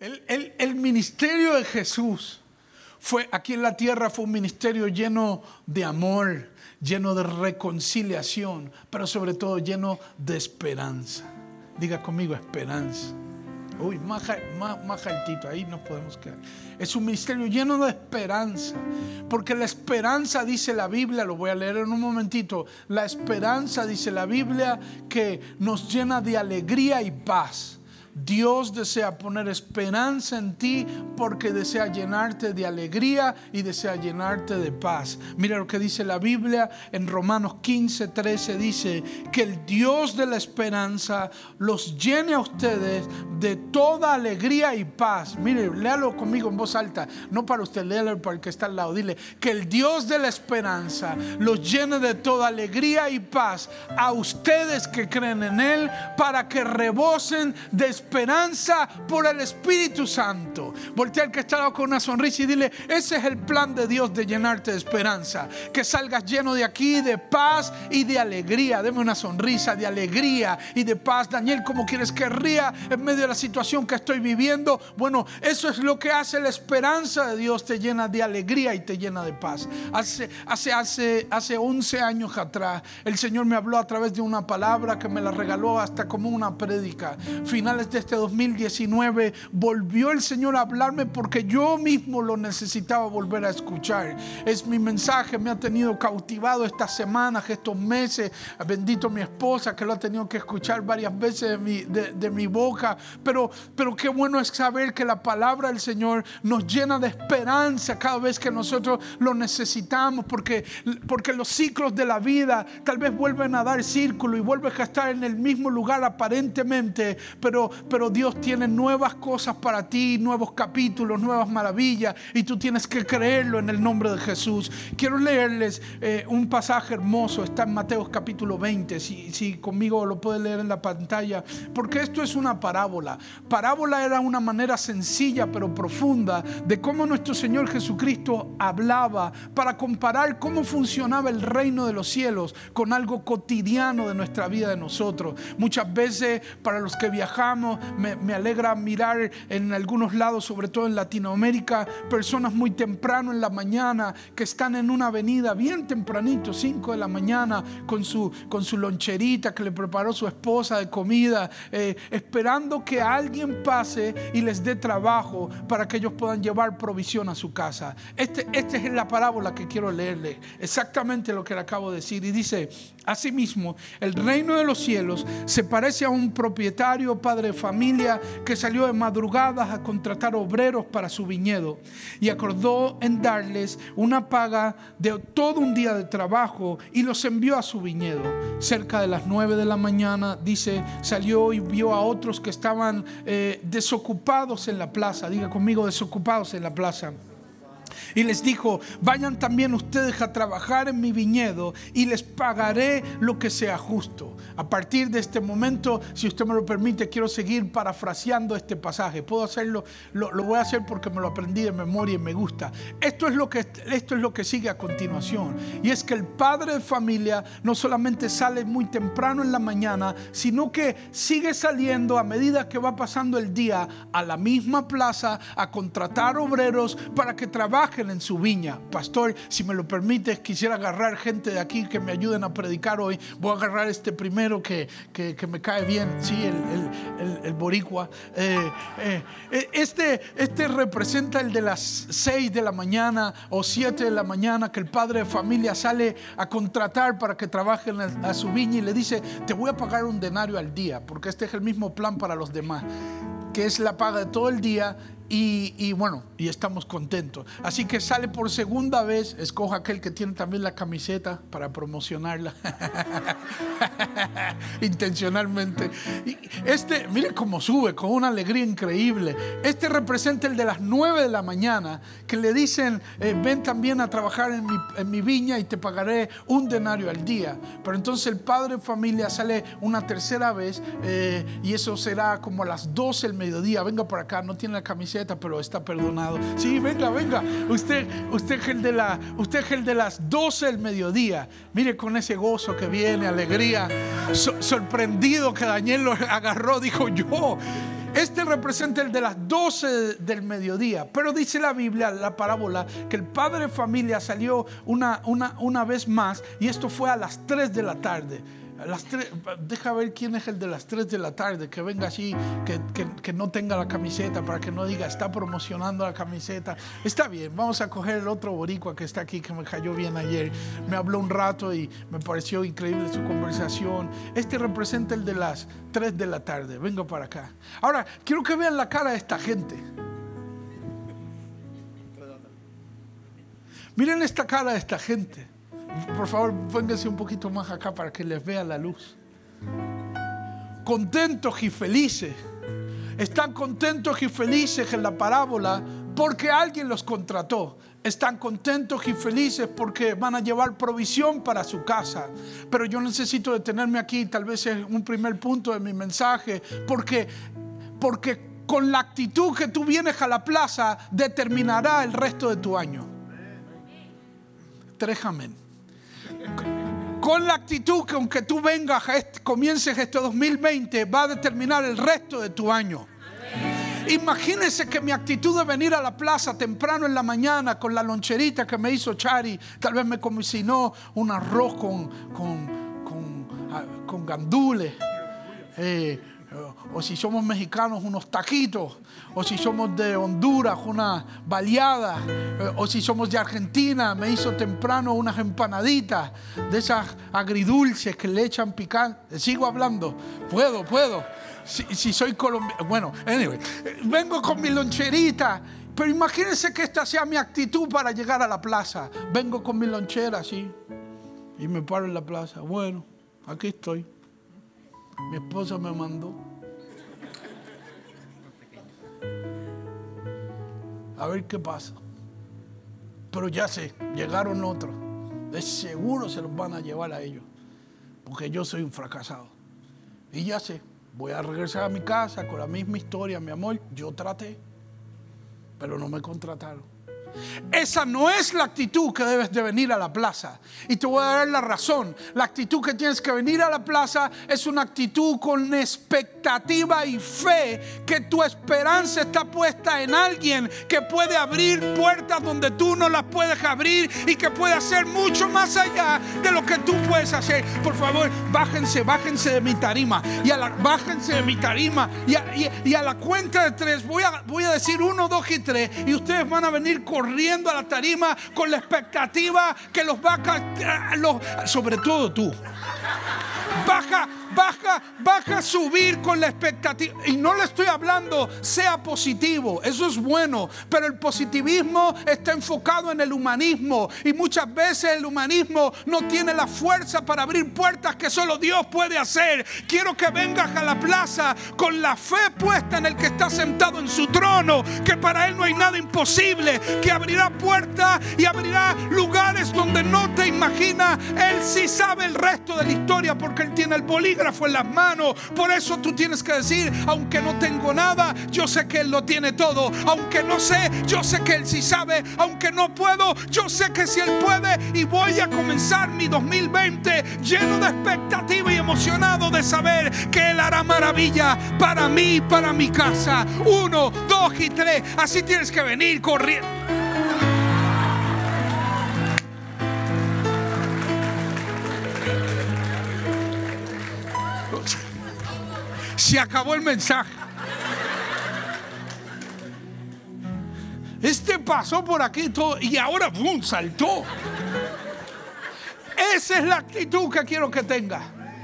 El ministerio de Jesús fue aquí en la tierra, fue un ministerio lleno de amor, lleno de reconciliación, pero sobre todo lleno de esperanza. Diga conmigo, esperanza. Uy, más altito, ahí nos podemos quedar. Es un ministerio lleno de esperanza, porque la esperanza, dice la Biblia, lo voy a leer en un momentito. La esperanza, dice la Biblia, que nos llena de alegría y paz. Dios desea poner esperanza en ti porque desea llenarte de alegría y desea llenarte de paz. Mira lo que dice la Biblia en Romanos 15:13, dice que el Dios de la esperanza los llene a ustedes de toda alegría y paz. Mire, léalo conmigo en voz alta, no para usted, léalo para el que está al lado. Dile que el Dios de la esperanza los llene de toda alegría y paz a ustedes que creen en Él, para que rebosen de esperanza por el Espíritu Santo. Voltea al que está al lado con una sonrisa y dile: ese es el plan de Dios, de llenarte de esperanza, que salgas lleno de aquí de paz y de alegría. Deme una sonrisa de alegría y de paz. Daniel, ¿cómo quieres que ría en medio de la situación que estoy viviendo? Bueno, eso es lo que hace la esperanza de Dios, te llena de alegría y te llena de paz. Hace 11 años atrás el Señor me habló a través de una palabra que me la regaló hasta como una prédica. Finales de este 2019 volvió el Señor a hablarme porque yo mismo lo necesitaba volver a escuchar. Es mi mensaje, me ha tenido cautivado estas semanas, estos meses. Bendito mi esposa, que lo ha tenido que escuchar varias veces de mi boca, pero qué bueno es saber que la palabra del Señor nos llena de esperanza cada vez que nosotros lo necesitamos, porque los ciclos de la vida tal vez vuelven a dar círculo y vuelves a estar en el mismo lugar aparentemente, pero Dios tiene nuevas cosas para ti, nuevos capítulos, nuevas maravillas, y tú tienes que creerlo en el nombre de Jesús. Quiero leerles un pasaje hermoso, está en Mateo capítulo 20, si conmigo lo puede leer en la pantalla, porque esto es una parábola. Parábola era una manera sencilla pero profunda de cómo nuestro Señor Jesucristo hablaba para comparar cómo funcionaba el reino de los cielos con algo cotidiano de nuestra vida de nosotros. Muchas veces, para los que viajamos, me alegra mirar en algunos lados, sobre todo en Latinoamérica, personas muy temprano en la mañana que están en una avenida bien tempranito, 5 de la mañana, con su loncherita que le preparó su esposa de comida, esperando que alguien pase y les dé trabajo para que ellos puedan llevar provisión a su casa. Esta es la parábola que quiero leerle, exactamente lo que le acabo de decir. Y dice: asimismo, el reino de los cielos se parece a un propietario, padre de familia, que salió de madrugadas a contratar obreros para su viñedo, y acordó en darles una paga de todo un día de trabajo, y los envió a su viñedo. Cerca de las 9 de la mañana, dice, salió y vio a otros que estaban desocupados en la plaza. Diga conmigo, desocupados en la plaza. Y les dijo: vayan también ustedes a trabajar en mi viñedo y les pagaré lo que sea justo. A partir de este momento, si usted me lo permite, quiero seguir parafraseando este pasaje. Puedo hacerlo, lo voy a hacer porque me lo aprendí de memoria y me gusta. Esto es lo que sigue a continuación. Y es que el padre de familia no solamente sale muy temprano en la mañana, sino que sigue saliendo a medida que va pasando el día a la misma plaza a contratar obreros para que trabajen en su viña. Pastor, si me lo permites, quisiera agarrar gente de aquí que me ayuden a predicar hoy. Voy a agarrar este primero que me cae bien, sí, el boricua. Este representa el de las 6 de la mañana o 7 de la mañana, que el padre de familia sale a contratar para que trabajen a su viña y le dice: te voy a pagar un denario al día, porque este es el mismo plan para los demás, que es la paga de todo el día. Y bueno, y estamos contentos. Así que sale por segunda vez. Escoja aquel que tiene también la camiseta para promocionarla intencionalmente. Y mire cómo sube con una alegría increíble. Este representa el de las 9 de la mañana, que le dicen: ven también a trabajar en mi viña y te pagaré un denario al día. Pero entonces el padre de familia sale una tercera vez, y eso será como a las 12 del mediodía. Venga por acá, no tiene la camiseta, pero está perdonado. Sí, venga. Usted es el de las 12 del mediodía. Mire con ese gozo que viene, alegría. Sorprendido que Daniel lo agarró, dijo: yo. Este representa el de las 12 del mediodía. Pero dice la Biblia, la parábola, que el padre de familia salió una vez más, y esto fue a las 3 de la tarde. Deja ver quién es el de las 3 de la tarde, que venga así, que no tenga la camiseta, para que no diga está promocionando la camiseta. Está bien, vamos a coger el otro boricua que está aquí, que me cayó bien ayer. Me habló un rato y me pareció increíble su conversación. Este representa el de las 3 de la tarde. Venga para acá. Ahora, quiero que vean la cara de esta gente. Miren esta cara de esta gente. Por favor, vénganse un poquito más acá para que les vea la luz. Contentos y felices. Están contentos y felices en la parábola porque alguien los contrató. Están contentos y felices porque van a llevar provisión para su casa. Pero yo necesito detenerme aquí, tal vez es un primer punto de mi mensaje, porque con la actitud que tú vienes a la plaza determinará el resto de tu año. 3 amén. Con la actitud que aunque tú vengas, comiences este 2020, va a determinar el resto de tu año. Imagínense que mi actitud de venir a la plaza temprano en la mañana con la loncherita que me hizo Chari, tal vez me cocinó un arroz con gandules, o si somos mexicanos unos taquitos, o si somos de Honduras una baleada, o si somos de Argentina me hizo temprano unas empanaditas de esas agridulces que le echan picante. Sigo hablando, puedo. Si soy colombiano, bueno, anyway, vengo con mi loncherita. Pero imagínense que esta sea mi actitud para llegar a la plaza. Vengo con mi lonchera así y me paro en la plaza. Bueno, aquí estoy. Mi esposa me mandó. A ver qué pasa. Pero ya sé, llegaron otros. De seguro se los van a llevar a ellos. Porque yo soy un fracasado. Y ya sé, voy a regresar a mi casa con la misma historia, mi amor. Yo traté, pero no me contrataron. Esa no es la actitud que debes de venir a la plaza. Y te voy a dar la razón. La actitud que tienes que venir a la plaza es una actitud con expectativa y fe, que tu esperanza está puesta en alguien que puede abrir puertas donde tú no las puedes abrir y que puede hacer mucho más allá de lo que tú puedes hacer. Por favor, bájense de mi tarima. Bájense de mi tarima. Y a la cuenta de 3 voy a decir 1, 2 y 3. Y ustedes van a venir corriendo a la tarima con la expectativa que los va a... sobre todo tú. Baja a subir con la expectativa. Y no le estoy hablando, sea positivo, eso es bueno, pero el positivismo está enfocado en el humanismo, y muchas veces el humanismo no tiene la fuerza para abrir puertas que solo Dios puede hacer. Quiero que vengas a la plaza con la fe puesta en el que está sentado en su trono, que para Él no hay nada imposible, que abrirá puertas y abrirá lugares donde no te imaginas. Él sí sabe el resto de la historia porque Él tiene el bolígrafo en las manos. Por eso tú tienes que decir: aunque no tengo nada, yo sé que Él lo tiene todo. Aunque no sé, yo sé que Él sí sabe. Aunque no puedo, yo sé que sí Él puede. Y voy a comenzar mi 2020 lleno de expectativa y emocionado de saber que Él hará maravilla para mí y para mi casa. 1, 2 y 3. Así tienes que venir corriendo. Se acabó el mensaje. Este pasó por aquí todo y ahora ¡bum!, saltó. Esa es la actitud que quiero que tengas.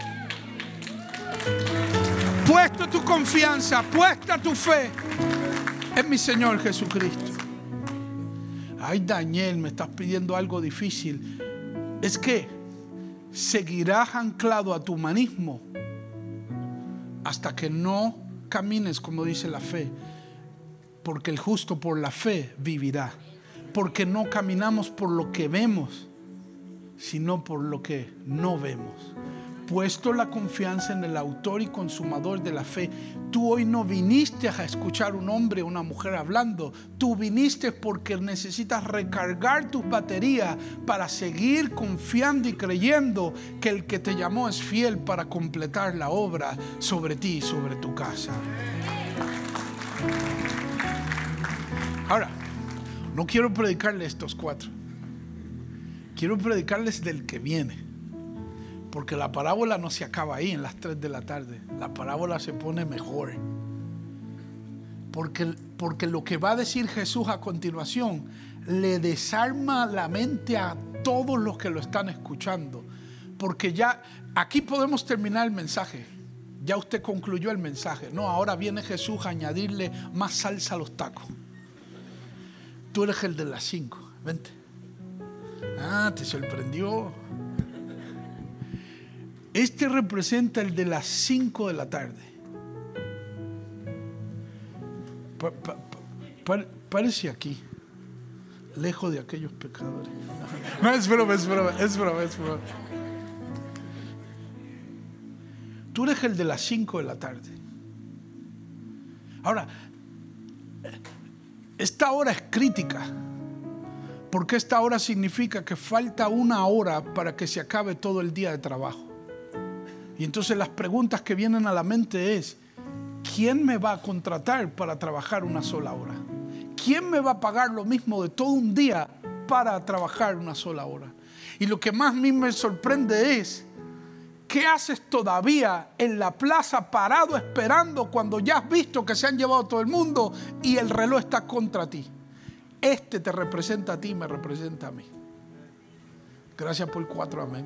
Puesta tu confianza, puesta tu fe en mi Señor Jesucristo. Ay, Daniel, me estás pidiendo algo difícil. Es que seguirás anclado a tu humanismo hasta que no camines como dice la fe, porque el justo por la fe vivirá. Porque no caminamos por lo que vemos, sino por lo que no vemos. Puesto la confianza en el autor y consumador de la fe. Tú hoy no viniste a escuchar un hombre o una mujer hablando. Tú viniste porque necesitas recargar tus baterías para seguir confiando y creyendo que el que te llamó es fiel para completar la obra sobre ti y sobre tu casa. Ahora, no quiero predicarles estos 4. Quiero predicarles del que viene. Porque la parábola no se acaba ahí en las 3 de la tarde. La parábola se pone mejor. Porque lo que va a decir Jesús a continuación le desarma la mente a todos los que lo están escuchando. Porque ya aquí podemos terminar el mensaje. Ya usted concluyó el mensaje. No, ahora viene Jesús a añadirle más salsa a los tacos. Tú eres el de las 5. Vente. Ah, te sorprendió. Este representa el de las 5 de la tarde. Párese aquí, lejos de aquellos pecadores. No, es broma. Tú eres el de las 5 de la tarde. Ahora, esta hora es crítica, porque esta hora significa que falta 1 hora para que se acabe todo el día de trabajo. Y entonces las preguntas que vienen a la mente es: ¿quién me va a contratar para trabajar 1 sola hora? ¿Quién me va a pagar lo mismo de todo un día para trabajar 1 sola hora? Y lo que más a mí me sorprende es: ¿qué haces todavía en la plaza parado esperando cuando ya has visto que se han llevado todo el mundo y el reloj está contra ti? Este te representa a ti, me representa a mí. Gracias por 4 amén.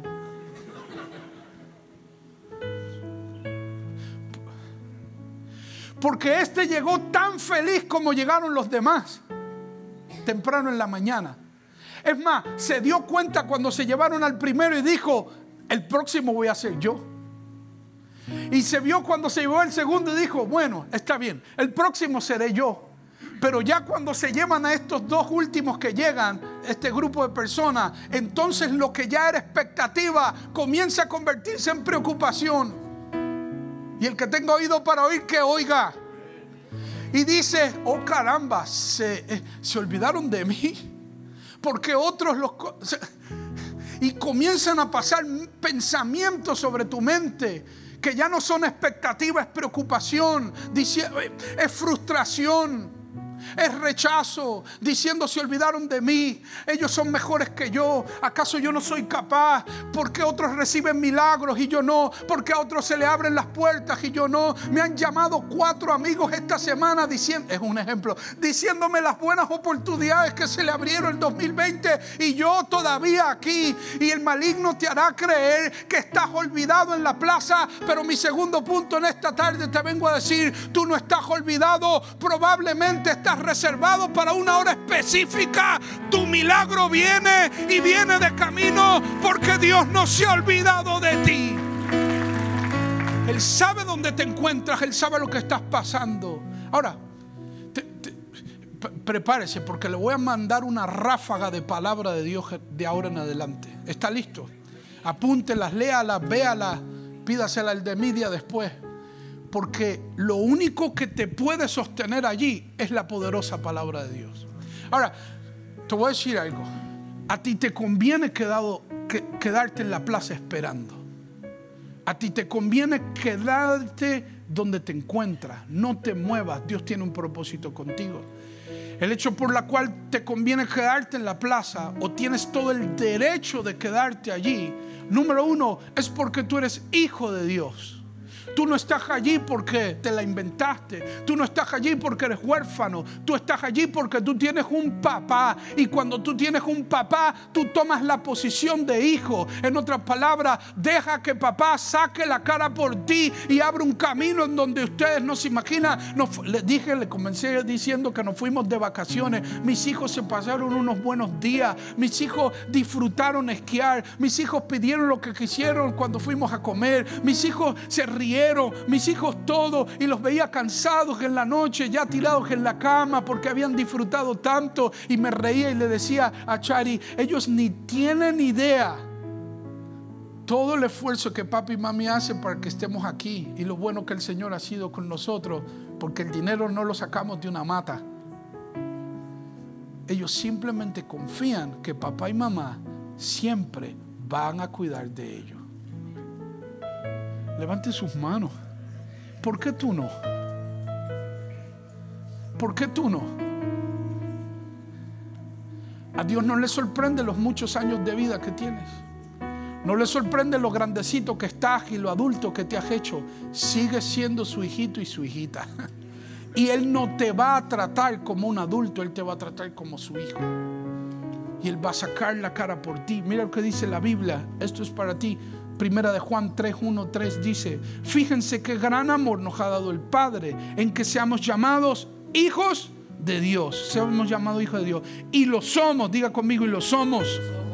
Porque este llegó tan feliz como llegaron los demás, temprano en la mañana. Es más, se dio cuenta cuando se llevaron al primero y dijo: el próximo voy a ser yo. Y se vio cuando se llevó el segundo y dijo: bueno, está bien, el próximo seré yo. Pero ya cuando se llevan a estos 2 últimos que llegan, este grupo de personas, entonces lo que ya era expectativa comienza a convertirse en preocupación. Y el que tenga oído para oír, que oiga. Y dice: oh caramba, se olvidaron de mí. Porque otros y comienzan a pasar pensamientos sobre tu mente que ya no son expectativa, es preocupación, es frustración, es rechazo, diciendo: se olvidaron de mí, ellos son mejores que yo, ¿acaso yo no soy capaz? ¿Por qué otros reciben milagros y yo no? ¿Por qué a otros se le abren las puertas y yo no? Me han llamado 4 amigos esta semana diciendo, es un ejemplo, diciéndome las buenas oportunidades que se le abrieron el 2020 y yo todavía aquí. Y el maligno te hará creer que estás olvidado en la plaza. Pero mi segundo punto en esta tarde te vengo a decir: tú no estás olvidado, probablemente estás reservado para 1 hora específica. Tu milagro viene y viene de camino, porque Dios no se ha olvidado de ti. Él sabe dónde te encuentras, Él sabe lo que estás pasando. Ahora, prepárese, porque le voy a mandar una ráfaga de palabra de Dios de ahora en adelante. ¿Está listo? Apúntelas, léalas, véalas, pídasela al de media después. Porque lo único que te puede sostener allí es la poderosa palabra de Dios. Ahora, te voy a decir algo. A ti te conviene quedarte en la plaza esperando. A ti te conviene quedarte donde te encuentras. No te muevas. Dios tiene un propósito contigo. El hecho por la cual te conviene quedarte en la plaza, o tienes todo el derecho de quedarte allí, número 1, es porque tú eres hijo de Dios. Tú no estás allí porque te la inventaste. Tú no estás allí porque eres huérfano. Tú estás allí porque tú tienes un papá. Y cuando tú tienes un papá, tú tomas la posición de hijo. En otras palabras, deja que papá saque la cara por ti y abra un camino en donde ustedes no se imaginan. Le comencé diciendo que nos fuimos de vacaciones. Mis hijos se pasaron unos buenos días. Mis hijos disfrutaron esquiar. Mis hijos pidieron lo que quisieron cuando fuimos a comer. Mis hijos se rieron. Mis hijos todos, y los veía cansados en la noche, ya tirados en la cama porque habían disfrutado tanto, y me reía y le decía a Chari: ellos ni tienen idea todo el esfuerzo que papi y mami hacen para que estemos aquí, y lo bueno que el Señor ha sido con nosotros, porque el dinero no lo sacamos de una mata. Ellos simplemente confían que papá y mamá siempre van a cuidar de ellos. Levante sus manos. ¿Por qué tú no? ¿Por qué tú no? A Dios no le sorprende los muchos años de vida que tienes. No le sorprende lo grandecito que estás y lo adulto que te has hecho. Sigues siendo su hijito y su hijita. Y Él no te va a tratar como un adulto, Él te va a tratar como su hijo. Y Él va a sacar la cara por ti. Mira lo que dice la Biblia. Esto es para ti. Primera de Juan 3:1-3 dice: fíjense qué gran amor nos ha dado el Padre, en que seamos llamados hijos de Dios. Seamos llamados hijos de Dios. Y lo somos. Diga conmigo, y lo somos.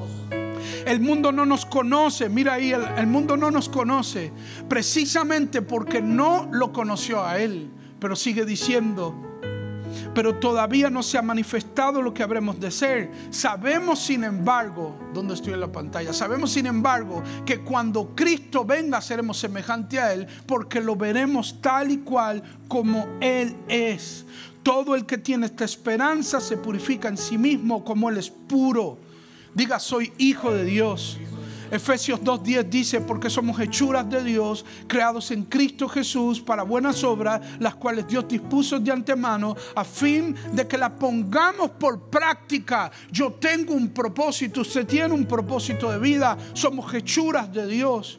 El mundo no nos conoce. Mira ahí, el mundo no nos conoce precisamente porque no lo conoció a Él. Pero sigue diciendo: pero todavía no se ha manifestado lo que habremos de ser. Sabemos sin embargo, ¿dónde estoy en la pantalla? Sabemos sin embargo que cuando Cristo venga seremos semejantes a Él, porque lo veremos tal y cual como Él es. Todo el que tiene esta esperanza se purifica en sí mismo como Él es puro. Diga: soy hijo de Dios. Efesios 2:10 dice: porque somos hechuras de Dios, creados en Cristo Jesús para buenas obras, las cuales Dios dispuso de antemano a fin de que las pongamos por práctica. Yo tengo un propósito, usted tiene un propósito de vida. Somos hechuras de Dios.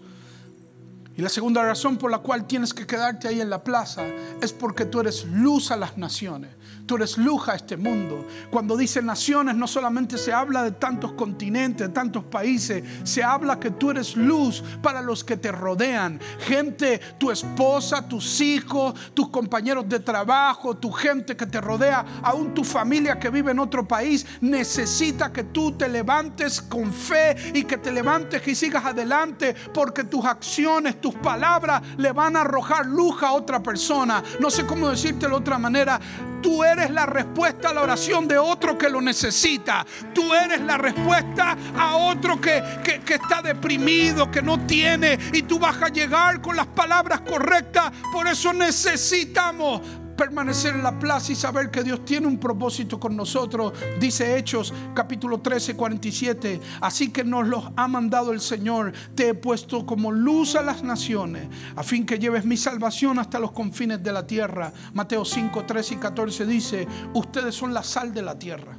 Y la segunda razón por la cual tienes que quedarte ahí en la plaza es porque tú eres luz a las naciones. Tú eres luz a este mundo. Cuando dice naciones, no solamente se habla de tantos continentes, de tantos países. Se habla que tú eres luz para los que te rodean. Gente, tu esposa, tus hijos, tus compañeros de trabajo, tu gente que te rodea, aún tu familia que vive en otro país, necesita que tú te levantes con fe y que te levantes y sigas adelante, porque tus acciones, tus palabras le van a arrojar luz a otra persona. No sé cómo decirte de otra manera. Tú eres la respuesta a la oración de otro que lo necesita. Tú eres la respuesta a otro que está deprimido, que no tiene, y tú vas a llegar con las palabras correctas. Por eso necesitamos permanecer en la plaza y saber que Dios tiene un propósito con nosotros. Dice Hechos capítulo 13:47: así que nos los ha mandado el Señor. Te he puesto como luz a las naciones, a fin que lleves mi salvación hasta los confines de la tierra. Mateo 5:13-14 dice: ustedes son la sal de la tierra.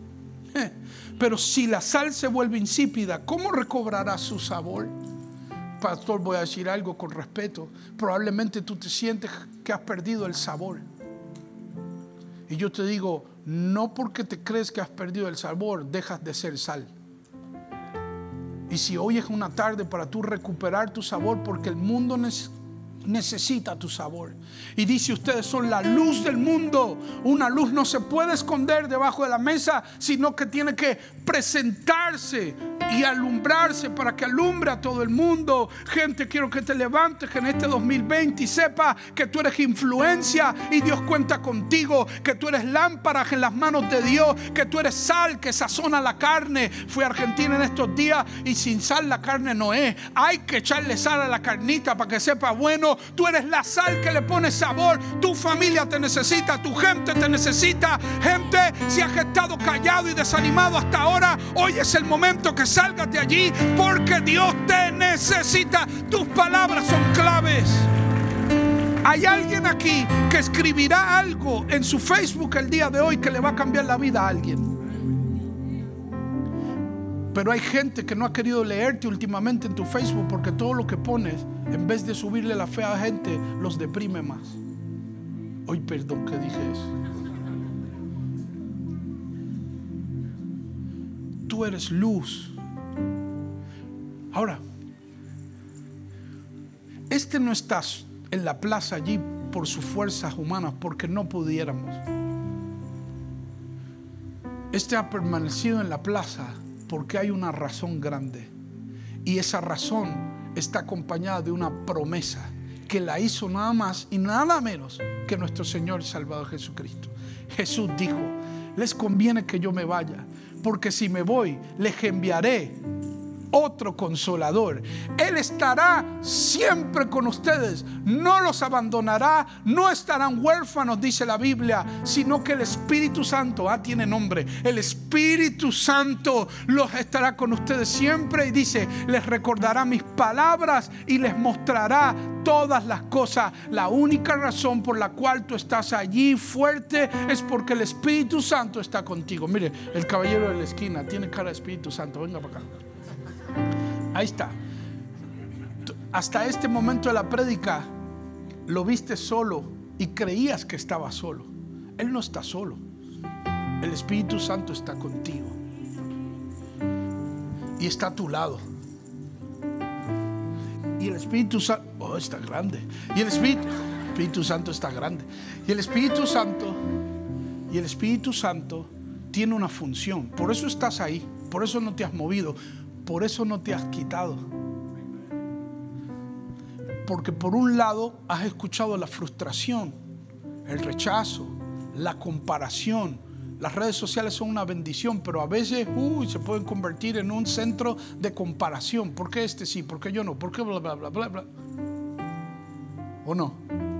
Pero si la sal se vuelve insípida, ¿cómo recobrará su sabor? Pastor, voy a decir algo con respeto. Probablemente tú te sientes que has perdido el sabor. Y yo te digo, no porque te crees que has perdido el sabor, dejas de ser sal. Y si hoy es una tarde para tú recuperar tu sabor, porque el mundo necesita tu sabor. Y dice: ustedes son la luz del mundo. Una luz no se puede esconder debajo de la mesa, sino que tiene que presentarse y alumbrarse para que alumbre a todo el mundo. Gente, quiero que te levantes en este 2020 y sepa que tú eres influencia y Dios cuenta contigo, que tú eres lámpara en las manos de Dios, que tú eres sal que sazona la carne. Fui a Argentina en estos días y sin sal la carne no es. Hay que echarle sal a la carnita para que sepa bueno. Tú eres la sal que le pone sabor. Tu familia te necesita, tu gente te necesita. Gente, si has estado callado y desanimado hasta ahora, hoy es el momento que salgas de allí, porque Dios te necesita. Tus palabras son claves. Hay alguien aquí que escribirá algo en su Facebook el día de hoy que le va a cambiar la vida a alguien. Pero hay gente que no ha querido leerte últimamente en tu Facebook, porque todo lo que pones, en vez de subirle la fe a la gente, los deprime más. Hoy, perdón que dije eso. Tú eres luz. Ahora, no estás en la plaza allí por sus fuerzas humanas, porque no pudiéramos. Ha permanecido en la plaza porque hay una razón grande, y esa razón está acompañada de una promesa que la hizo nada más y nada menos que nuestro Señor y Salvador Jesucristo. Jesús dijo: les conviene que yo me vaya, porque si me voy les enviaré otro consolador. Él estará siempre con ustedes, no los abandonará, no estarán huérfanos, dice la Biblia, sino que el Espíritu Santo, tiene nombre, el Espíritu Santo los estará con ustedes siempre, y dice, les recordará mis palabras y les mostrará todas las cosas. La única razón por la cual tú estás allí fuerte es porque el Espíritu Santo está contigo. Mire, el caballero de la esquina tiene cara de Espíritu Santo, venga para acá. Ahí está. Hasta este momento de la prédica lo viste solo y creías que estaba solo. Él no está solo. El Espíritu Santo está contigo y está a tu lado. Y el Espíritu Santo, está grande. Y el Espíritu Santo está grande. Y el Espíritu Santo tiene una función. Por eso estás ahí. Por eso no te has movido. Por eso no te has quitado. Porque por un lado has escuchado la frustración, el rechazo, la comparación. Las redes sociales son una bendición, pero a veces se pueden convertir en un centro de comparación. ¿Por qué este sí? ¿Por qué yo no? ¿Por qué bla, bla, bla, bla, bla? ¿O no?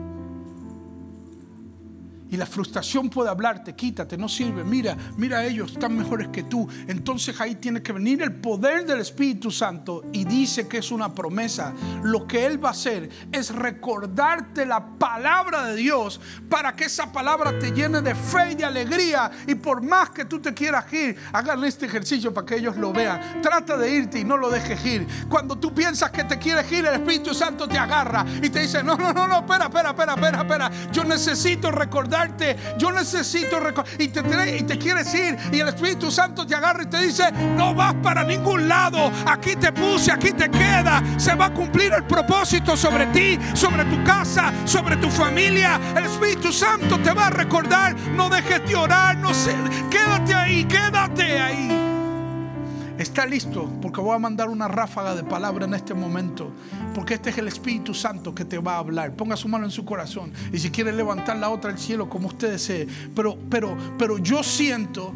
Y la frustración puede hablarte, quítate, no sirve, mira ellos están mejores que tú. Entonces ahí tiene que venir el poder del Espíritu Santo, y dice que es una promesa. Lo que Él va a hacer es recordarte la palabra de Dios, para que esa palabra te llene de fe y de alegría. Y por más que tú te quieras ir, hagan este ejercicio para que ellos lo vean. Trata de irte y no lo dejes ir. Cuando tú piensas que te quieres ir, el Espíritu Santo te agarra y te dice, no, espera. Yo necesito recordar. Yo necesito y te quieres ir, y el Espíritu Santo te agarra y te dice, no vas para ningún lado, aquí te puse, aquí te queda. Se va a cumplir el propósito sobre ti, sobre tu casa, sobre tu familia. El Espíritu Santo te va a recordar. No dejes de orar, quédate ahí. Está listo, porque voy a mandar una ráfaga de palabra en este momento, porque este es el Espíritu Santo que te va a hablar. Ponga su mano en su corazón, y si quiere levantar la otra al cielo, como usted desee. Pero yo siento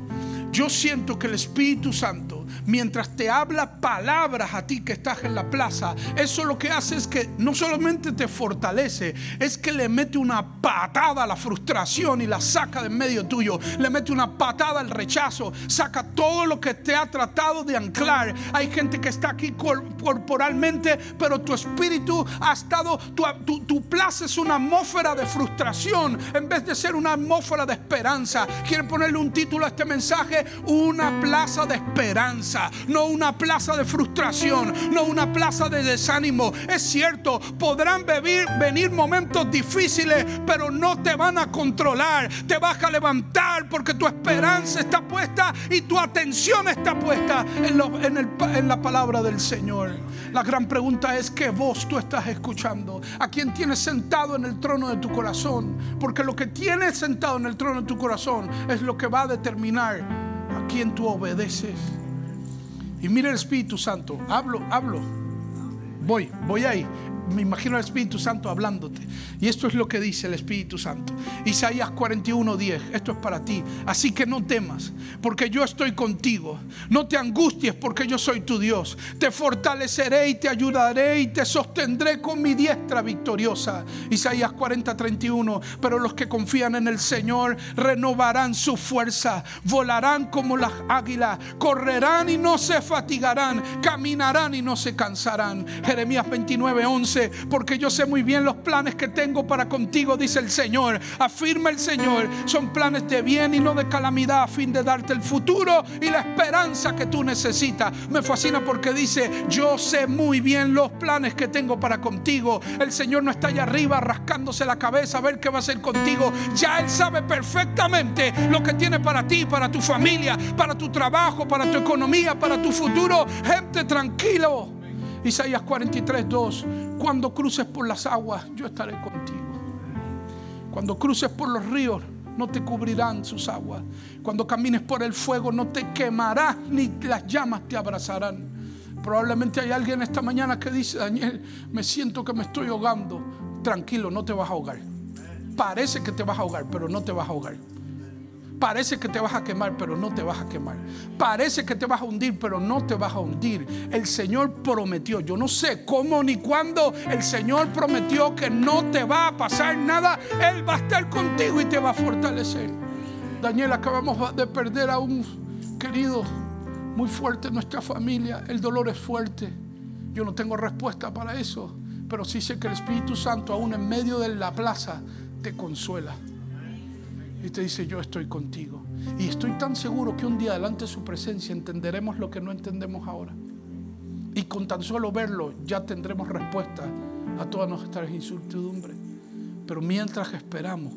que el Espíritu Santo, mientras te habla palabras a ti que estás en la plaza, eso lo que hace es que no solamente te fortalece, es que le mete una patada a la frustración y la saca de en medio tuyo. Le mete una patada al rechazo, saca todo lo que te ha tratado de anclar. Hay gente que está aquí corporalmente, pero tu espíritu ha estado, tu plaza es una atmósfera de frustración en vez de ser una atmósfera de esperanza. Quieren ponerle un título a este mensaje: una plaza de esperanza, no una plaza de frustración, no una plaza de desánimo. Es cierto, podrán venir momentos difíciles, pero no te van a controlar. Te vas a levantar porque tu esperanza está puesta y tu atención está puesta en la palabra del Señor. La gran pregunta es: ¿qué voz tú estás escuchando? ¿A quién tienes sentado en el trono de tu corazón? Porque lo que tienes sentado en el trono de tu corazón es lo que va a determinar a quién tú obedeces. Y mira el Espíritu Santo. Hablo. Voy ahí. Me imagino al Espíritu Santo hablándote. Y esto es lo que dice el Espíritu Santo. Isaías 41:10. Esto es para ti. Así que no temas, porque yo estoy contigo. No te angusties, porque yo soy tu Dios. Te fortaleceré y te ayudaré y te sostendré con mi diestra victoriosa. Isaías 40:31. Pero los que confían en el Señor renovarán su fuerza. Volarán como las águilas. Correrán y no se fatigarán. Caminarán y no se cansarán. Jeremías 29:11. Porque yo sé muy bien los planes que tengo para contigo, dice el Señor. Afirma el Señor: son planes de bien y no de calamidad, a fin de darte el futuro y la esperanza que tú necesitas. Me fascina porque dice: yo sé muy bien los planes que tengo para contigo. El Señor no está allá arriba rascándose la cabeza a ver qué va a hacer contigo. Ya Él sabe perfectamente lo que tiene para ti, para tu familia, para tu trabajo, para tu economía, para tu futuro. Gente, tranquilo. Isaías 43:2. Cuando cruces por las aguas, yo estaré contigo. Cuando cruces por los ríos, no te cubrirán sus aguas. Cuando camines por el fuego, no te quemarás, ni las llamas te abrazarán. Probablemente hay alguien esta mañana que dice: Daniel, me siento que me estoy ahogando. Tranquilo, no te vas a ahogar. Parece que te vas a ahogar, pero no te vas a ahogar. Parece que te vas a quemar, pero no te vas a quemar. Parece que te vas a hundir, pero no te vas a hundir. El Señor prometió, yo no sé cómo ni cuándo, el Señor prometió que no te va a pasar nada. Él va a estar contigo y te va a fortalecer. Daniel, acabamos de perder a un querido muy fuerte en nuestra familia. El dolor es fuerte. Yo no tengo respuesta para eso, pero sí sé que el Espíritu Santo, aún en medio de la plaza, te consuela y te dice: yo estoy contigo. Y estoy tan seguro que un día delante de su presencia entenderemos lo que no entendemos ahora, y con tan solo verlo ya tendremos respuesta a todas nuestras incertidumbres. Pero mientras esperamos,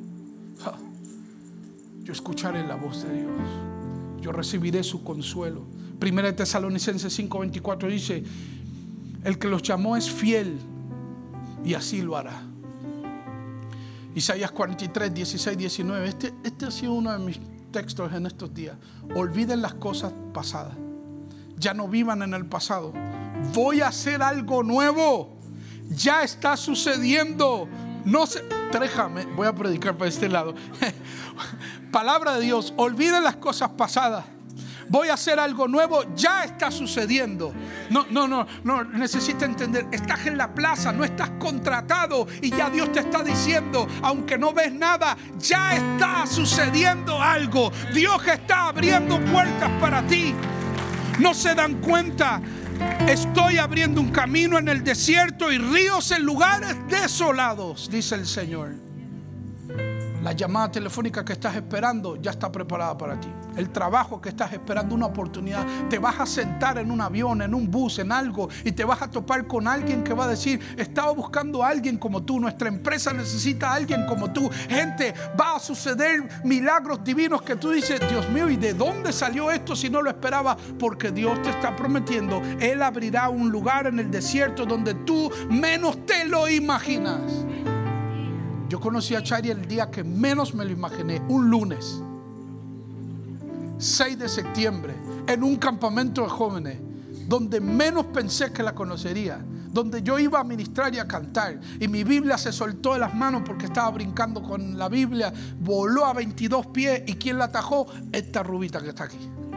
yo escucharé la voz de Dios, yo recibiré su consuelo. Primera de Tesalonicenses 5:24 dice: el que los llamó es fiel y así lo hará. Isaías 43, 16, 19. Este ha sido uno de mis textos en estos días. Olviden las cosas pasadas, ya no vivan en el pasado. Voy a hacer algo nuevo, ya está sucediendo. No sé, déjame, voy a predicar para este lado. Palabra de Dios, olviden las cosas pasadas. Voy a hacer algo nuevo, ya está sucediendo. No, necesitas entender, estás en la plaza, no estás contratado, y ya Dios te está diciendo, aunque no ves nada, ya está sucediendo algo. Dios está abriendo puertas para ti. No se dan cuenta. Estoy abriendo un camino en el desierto y ríos en lugares desolados, dice el Señor. La llamada telefónica que estás esperando ya está preparada para ti. El trabajo que estás esperando, una oportunidad. Te vas a sentar en un avión, en un bus, en algo, y te vas a topar con alguien que va a decir: estaba buscando a alguien como tú, nuestra empresa necesita a alguien como tú. Gente, va a suceder milagros divinos que tú dices: Dios mío, ¿y de dónde salió esto si no lo esperaba? Porque Dios te está prometiendo, Él abrirá un lugar en el desierto donde tú menos te lo imaginas. Yo conocí a Chari el día que menos me lo imaginé, un lunes 6 de septiembre, en un campamento de jóvenes, donde menos pensé que la conocería, donde yo iba a ministrar y a cantar, y mi Biblia se soltó de las manos porque estaba brincando con la Biblia, voló a 22 pies, y ¿quién la atajó? Esta rubita que está aquí.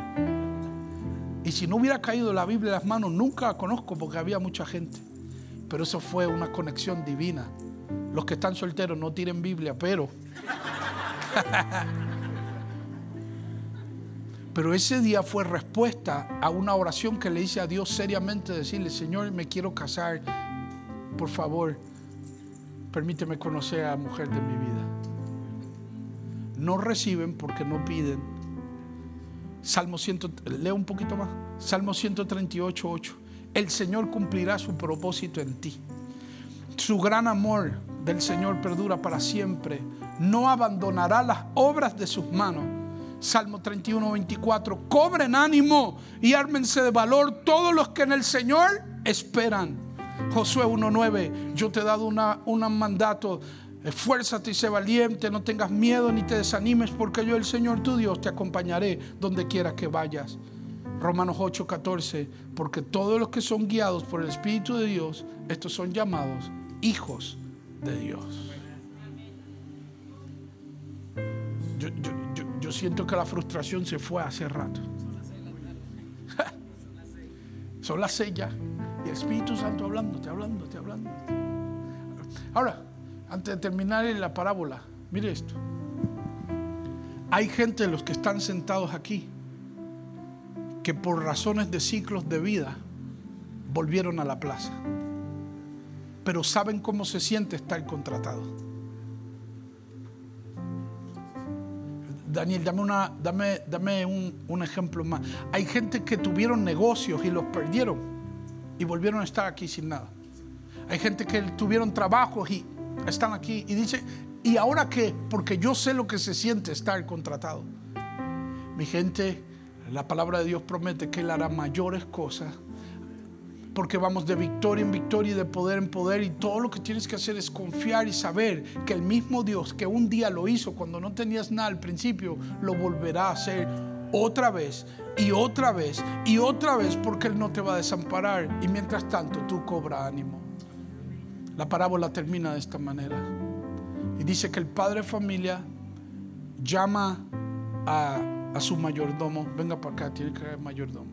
Y si no hubiera caído la Biblia de las manos, nunca la conozco porque había mucha gente, pero eso fue una conexión divina. Los que están solteros no tiren Biblia, pero ese día fue respuesta a una oración que le hice a Dios seriamente, decirle: Señor, me quiero casar, por favor, permíteme conocer a la mujer de mi vida. No reciben porque no piden. Leo un poquito más. Salmo 138:8. El Señor cumplirá su propósito en ti. Su gran amor del Señor perdura para siempre. No abandonará las obras de sus manos. Salmo 31:24. Cobren ánimo y ármense de valor todos los que en el Señor esperan. Josué 1:9. Yo te he dado un mandato: esfuérzate y sé valiente, no tengas miedo ni te desanimes, porque yo, el Señor tu Dios, te acompañaré donde quiera que vayas. Romanos 8:14. Porque todos los que son guiados por el Espíritu de Dios, estos son llamados hijos de Dios. Yo siento que la frustración se fue hace rato. Son las 6 ya, y el Espíritu Santo hablándote. Ahora, antes de terminar en la parábola, mire esto. Hay gente de los que están sentados aquí que por razones de ciclos de vida volvieron a la plaza, pero saben cómo se siente estar contratado. Daniel, dame un ejemplo más. Hay gente que tuvieron negocios y los perdieron y volvieron a estar aquí sin nada. Hay gente que tuvieron trabajos y están aquí y dice: ¿y ahora qué? Porque yo sé lo que se siente estar contratado. Mi gente, la palabra de Dios promete que Él hará mayores cosas, porque vamos de victoria en victoria y de poder en poder, y todo lo que tienes que hacer es confiar y saber que el mismo Dios que un día lo hizo cuando no tenías nada al principio, lo volverá a hacer otra vez y otra vez y otra vez, porque Él no te va a desamparar. Y mientras tanto tú cobra ánimo. La parábola termina de esta manera y dice que el padre de familia llama a su mayordomo. Venga para acá, tiene que haber mayordomo.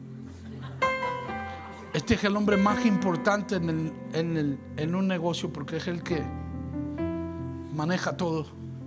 Este es el hombre más importante en un negocio, porque es el que maneja todo.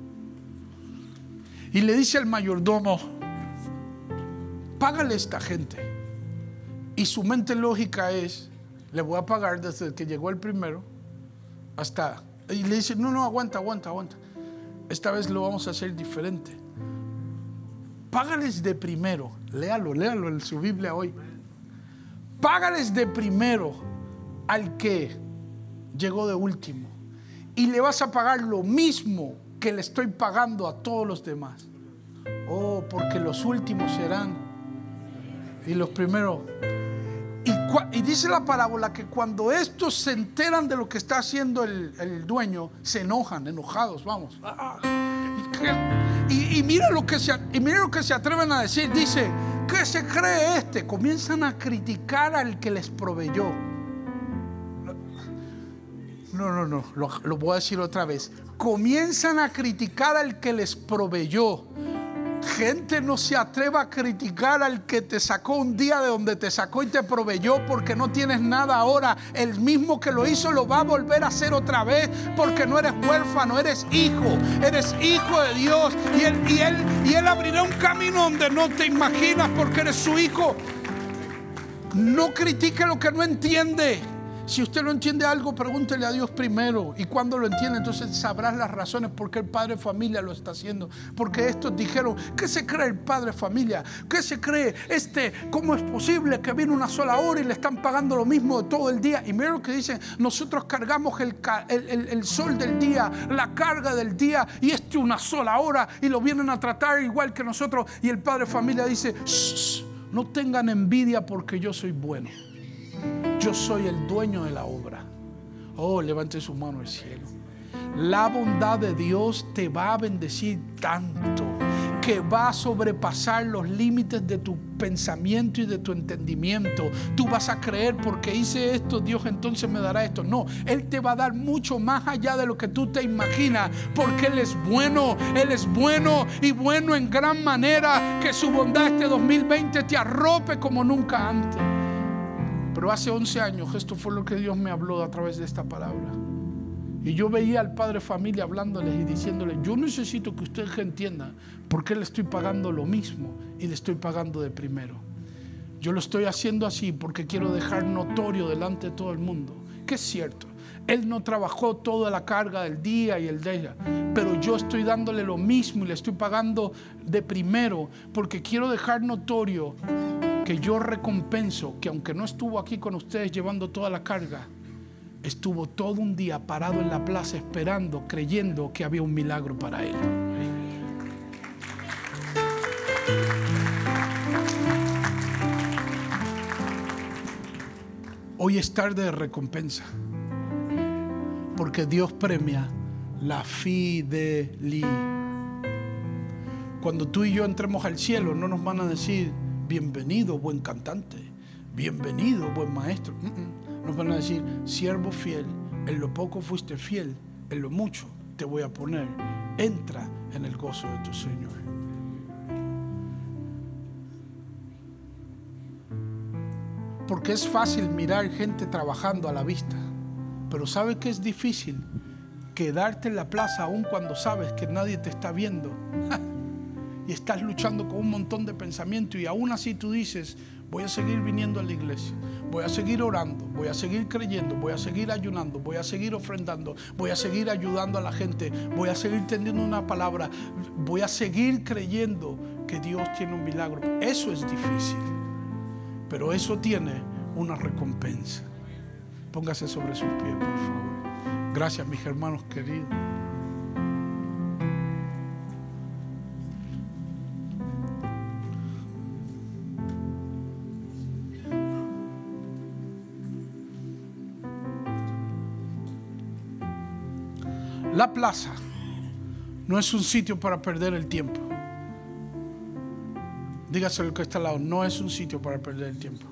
Y le dice al mayordomo: págale a esta gente. Y su mente lógica es: le voy a pagar desde que llegó el primero hasta... Y le dice: no, aguanta. Esta vez lo vamos a hacer diferente. Págales de primero. Léalo en su Biblia hoy. Págales de primero al que llegó de último. Y le vas a pagar lo mismo que le estoy pagando a todos los demás. Oh, porque los últimos serán y los primeros. Y dice la parábola que cuando estos se enteran de lo que está haciendo el dueño, se enojados, vamos. Y mira lo que se atreven a decir. Dice: ¿qué se cree este? Comienzan a criticar al que les proveyó. No, lo voy a decir otra vez. Comienzan a criticar al que les proveyó. Gente no se atreva a criticar al que te sacó un día de donde te sacó y te proveyó, porque no tienes nada ahora. El mismo que lo hizo lo va a volver a hacer otra vez, porque no eres huérfano, eres hijo de Dios. Y él abrirá un camino donde no te imaginas, porque eres su hijo. No critique lo que no entiende. Si usted no entiende algo, pregúntele a Dios primero. Y cuando lo entiende, entonces sabrás las razones por qué el padre de familia lo está haciendo. Porque estos dijeron: ¿qué se cree el padre de familia? ¿Qué se cree cómo es posible que viene una sola hora y le están pagando lo mismo de todo el día? Y mira lo que dicen: nosotros cargamos el sol del día, la carga del día, y una sola hora, y lo vienen a tratar igual que nosotros. Y el padre de familia dice: shh, no tengan envidia, porque yo soy bueno. Yo soy el dueño de la obra. Oh, levante su mano al cielo. La bondad de Dios te va a bendecir tanto que va a sobrepasar los límites de tu pensamiento y de tu entendimiento. Tú vas a creer: porque hice esto, Dios entonces me dará esto. No, Él te va a dar mucho más allá de lo que tú te imaginas, porque Él es bueno y bueno en gran manera. Que su bondad este 2020 te arrope como nunca antes. Pero hace 11 años esto fue lo que Dios me habló a través de esta palabra. Y yo veía al padre de familia hablándoles y diciéndoles: yo necesito que ustedes entiendan por qué le estoy pagando lo mismo y le estoy pagando de primero. Yo lo estoy haciendo así porque quiero dejar notorio delante de todo el mundo que es cierto. Él no trabajó toda la carga del día y el de ella, pero yo estoy dándole lo mismo y le estoy pagando de primero, porque quiero dejar notorio que yo recompenso que, aunque no estuvo aquí con ustedes llevando toda la carga, estuvo todo un día parado en la plaza esperando, creyendo que había un milagro para él. Hoy es tarde de recompensa, porque Dios premia la fidelidad. Cuando tú y yo entremos al cielo, no nos van a decir: bienvenido, buen cantante, bienvenido, buen maestro. Nos van a decir: siervo fiel, en lo poco fuiste fiel, en lo mucho te voy a poner, entra en el gozo de tu Señor. Porque es fácil mirar gente trabajando a la vista, pero ¿sabe qué es difícil? Quedarte en la plaza aún cuando sabes que nadie te está viendo y estás luchando con un montón de pensamientos, y aún así tú dices: voy a seguir viniendo a la iglesia, voy a seguir orando, voy a seguir creyendo, voy a seguir ayunando, voy a seguir ofrendando, voy a seguir ayudando a la gente, voy a seguir teniendo una palabra, voy a seguir creyendo que Dios tiene un milagro. Eso es difícil, pero eso tiene una recompensa. Póngase sobre sus pies, por favor. Gracias, mis hermanos queridos. La plaza no es un sitio para perder el tiempo. Dígaselo al que está al lado: no es un sitio para perder el tiempo.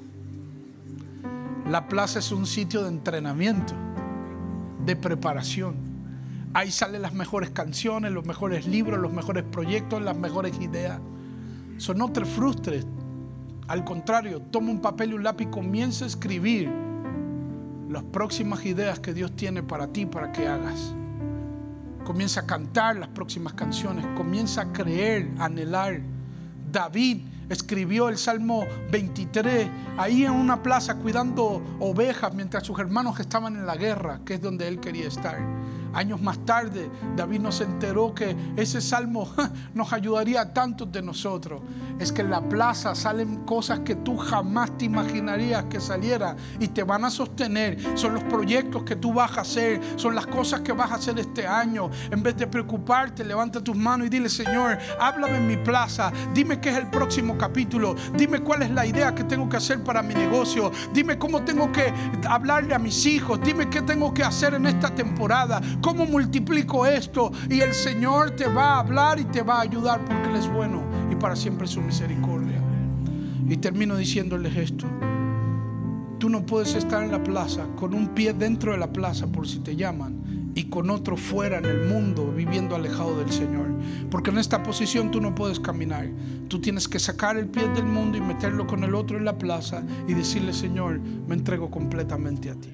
La plaza es un sitio de entrenamiento, de preparación. Ahí salen las mejores canciones, los mejores libros, los mejores proyectos, las mejores ideas. No te frustres. Al contrario, toma un papel y un lápiz y comienza a escribir las próximas ideas que Dios tiene para ti, para que hagas. Comienza a cantar las próximas canciones. Comienza a creer, a anhelar. David escribió el Salmo 23 ahí en una plaza cuidando ovejas mientras sus hermanos estaban en la guerra, que es donde él quería estar. Años más tarde, David nos enteró que ese salmo nos ayudaría a tantos de nosotros. Es que en la plaza salen cosas que tú jamás te imaginarías que salieran y te van a sostener. Son los proyectos que tú vas a hacer, son las cosas que vas a hacer este año. En vez de preocuparte, levanta tus manos y dile: Señor, háblame en mi plaza. Dime qué es el próximo capítulo. Dime cuál es la idea que tengo que hacer para mi negocio. Dime cómo tengo que hablarle a mis hijos. Dime qué tengo que hacer en esta temporada. ¿Cómo multiplico esto? Y el Señor te va a hablar y te va a ayudar, porque Él es bueno y para siempre su misericordia. Y termino diciéndoles esto: tú no puedes estar en la plaza con un pie dentro de la plaza por si te llaman y con otro fuera en el mundo viviendo alejado del Señor, porque en esta posición tú no puedes caminar. Tú tienes que sacar el pie del mundo y meterlo con el otro en la plaza y decirle: Señor, me entrego completamente a ti.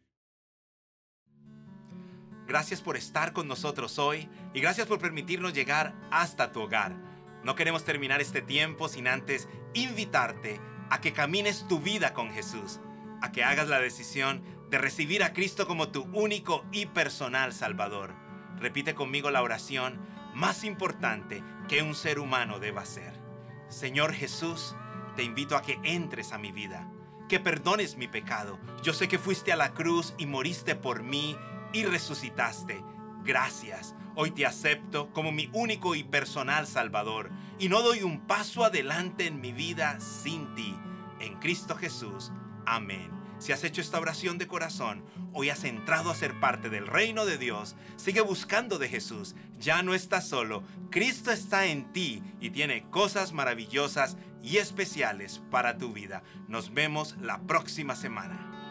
Gracias por estar con nosotros hoy y gracias por permitirnos llegar hasta tu hogar. No queremos terminar este tiempo sin antes invitarte a que camines tu vida con Jesús, a que hagas la decisión de recibir a Cristo como tu único y personal Salvador. Repite conmigo la oración más importante que un ser humano deba hacer. Señor Jesús, te invito a que entres a mi vida, que perdones mi pecado. Yo sé que fuiste a la cruz y moriste por mí y resucitaste. Gracias. Hoy te acepto como mi único y personal Salvador y no doy un paso adelante en mi vida sin ti. En Cristo Jesús. Amén. Si has hecho esta oración de corazón, hoy has entrado a ser parte del reino de Dios. Sigue buscando de Jesús. Ya no estás solo. Cristo está en ti y tiene cosas maravillosas y especiales para tu vida. Nos vemos la próxima semana.